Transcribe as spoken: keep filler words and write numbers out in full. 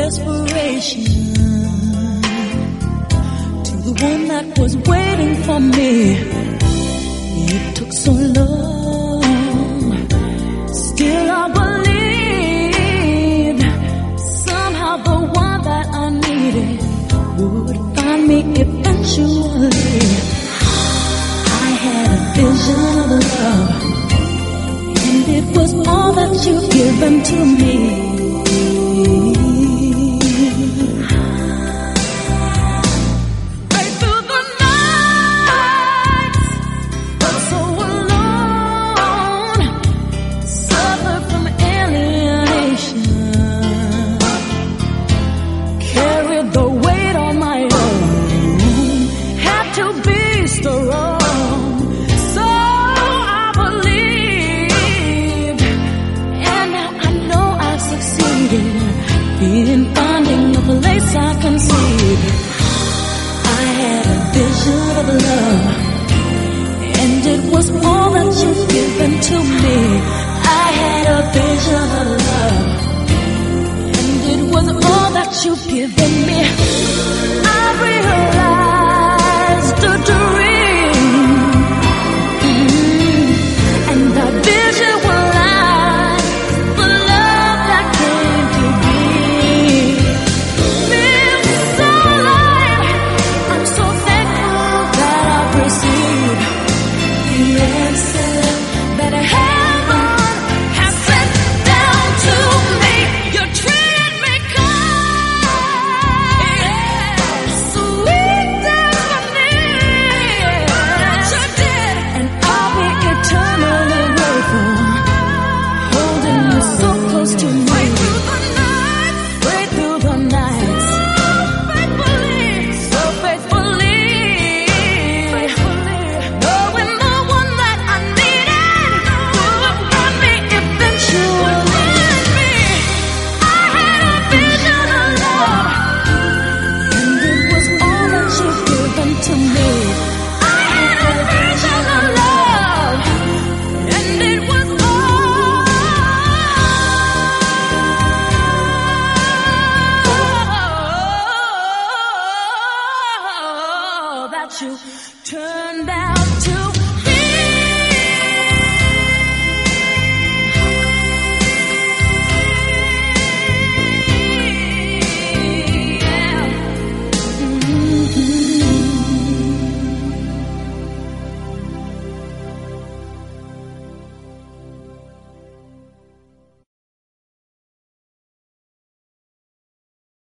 desperation to the one that was waiting for me. It took so long, still I believed somehow the one that I needed would find me eventually. I had a vision of love, and it was all that you've given to me. Right through the nights, but so alone, suffered from alienation, carried the weight on my own, had to be strong. In finding a place I can see, I had a vision of love, and it was all that you've given to me. I had a vision of love, and it was all that you've given me. I realized a dream, mm-hmm. and that vision was you turned out to